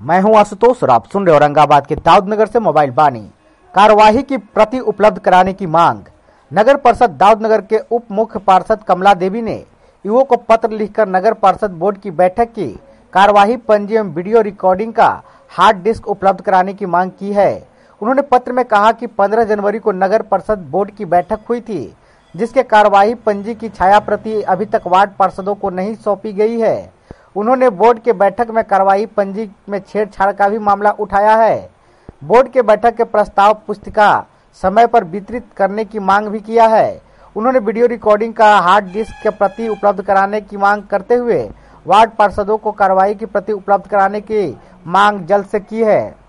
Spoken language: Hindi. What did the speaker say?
मैं हूं आशुतोष और आप सुन रहे औरंगाबाद के दाऊदनगर से मोबाइल बानी। कार्यवाही की प्रति उपलब्ध कराने की मांग। नगर परिषद दाऊदनगर के उप मुख्य पार्षद कमला देवी ने ईओ को पत्र लिखकर नगर परिषद बोर्ड की बैठक की कार्यवाही पंजी एवं वीडियो रिकॉर्डिंग का हार्ड डिस्क उपलब्ध कराने की मांग की है। उन्होंने पत्र में कहा कि 15 जनवरी को नगर परिषद बोर्ड की बैठक हुई थी, जिसके कार्यवाही पंजी की छाया प्रति अभी तक वार्ड पार्षदों को नहीं सौंपी गई है। उन्होंने बोर्ड के बैठक में कार्यवाही पंजी में छेड़छाड़ का भी मामला उठाया है। बोर्ड के बैठक के प्रस्ताव पुस्तिका समय पर वितरित करने की मांग भी किया है। उन्होंने वीडियो रिकॉर्डिंग का हार्ड डिस्क के प्रति उपलब्ध कराने की मांग करते हुए वार्ड पार्षदों को कार्यवाही की प्रति उपलब्ध कराने की मांग जल्द से की है।